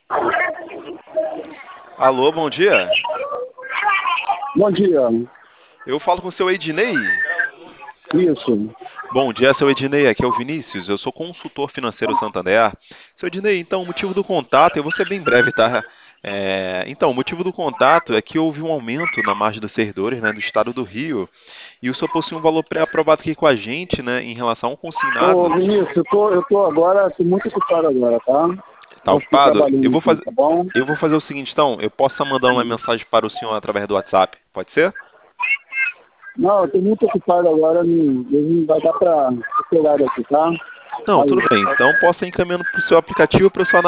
Alô, bom dia. Bom dia. Eu falo com o seu Ednei. Isso. Bom dia, seu Ednei. Aqui é o Vinícius. Eu sou consultor financeiro Santander. Seu Ednei, então, o motivo do contato, eu vou ser bem breve, tá? Então, o motivo do contato é que houve um aumento na margem dos servidores, né, do estado do Rio. E o senhor possui um valor pré-aprovado aqui com a gente, né, em relação ao Ô, consignado. Vinícius, eu tô agora, tô muito ocupado agora, tá? Tá Eu estou ocupado? trabalhando aqui, tá bom? Eu vou fazer o seguinte, então. Eu posso estar mandando uma mensagem para o senhor através do WhatsApp. Pode ser? Não, eu tô muito ocupado agora, não vai dar pra esse horário aqui, tá? Não, tudo Valeu. bem. Então, posso ir encaminhando para o seu aplicativo para o seu